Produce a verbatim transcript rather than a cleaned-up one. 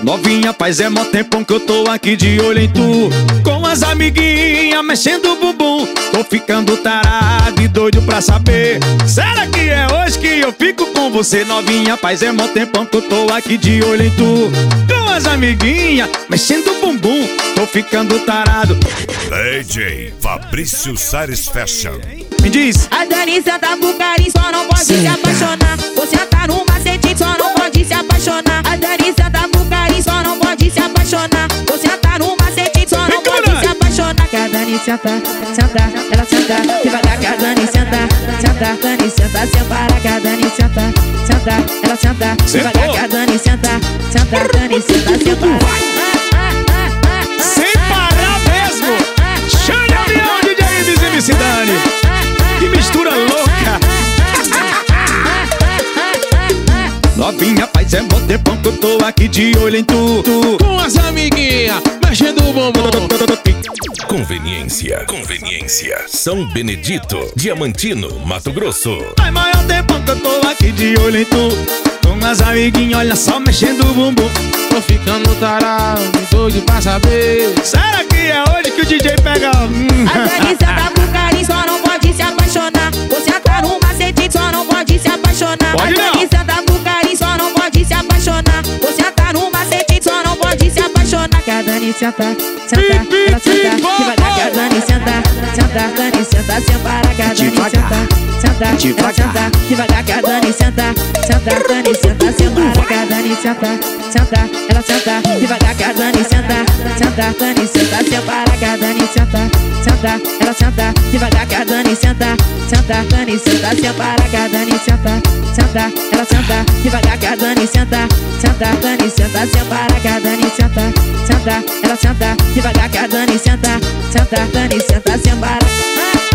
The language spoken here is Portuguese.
Novinha, faz é mó tempão que eu tô aqui de olho em tu, com as amiguinhas mexendo o bumbum. Tô ficando tarado e doido pra saber, será que é hoje que eu fico com você? Novinha, faz é mó tempão que eu tô aqui de olho em tu, com as amiguinhas mexendo o bumbum. Tô ficando tarado. D J Fabrício Sares Fashion. Me diz. A Dani senta pro carinho, só não pode Senta. se apaixonar. Você tá no macete, só não pode se apaixonar. A Dani senta pro carinho, só não pode se apaixonar. Você tá no macete, só não pode se apaixonar. Que a Dani senta, senta, ela senta devagar. Que a Dani senta, senta, Dani senta sem parar. Que a Dani senta, senta, ela senta devagar. Que a Dani senta, senta, Dani senta sem parar. Sem parar mesmo. Chame a União, D J Ibis e Miss Dani. Que mistura louca. Novinha, faz é mó tempão que eu tô aqui de olho em tu, tu. Com as amiguinhas mexendo o bumbum. Conveniência, conveniência. São Benedito, Diamantino, Mato Grosso. Faz maior tempão que eu tô aqui de olho em tu, com as amiguinhas, olha só, mexendo o bumbum. Tô ficando tarado, doido pra saber, será que é hoje que o D J pega? Hum. A Dani senta pro carinho, só não pode se apaixonar. Você tá no macete, só não pode se apaixonar. Pode a não. Dani senta pro carinho, só não pode se apaixonar. Você tá no macete, só não pode se apaixonar. Que a Dani senta, senta, ela senta devagar. Que a Dani senta, senta, Dani senta sem parar. Que a Dani senta, senta, ela senta devagar. Que a Dani senta, senta, Dani senta sem parar. Que a Dani senta, senta, ela senta devagar. Que a Dani senta, senta, Dani senta sem parar. Que a Dani senta, senta, ela senta devagar. Que a Dani senta, senta, Dani senta sem parar. Que a Dani senta, senta, ela senta devagar. Que a Dani senta, senta, Dani senta sem parar. Que a Dani senta, senta, ela senta devagar. Que a Dani senta, senta, Dani senta sem parar.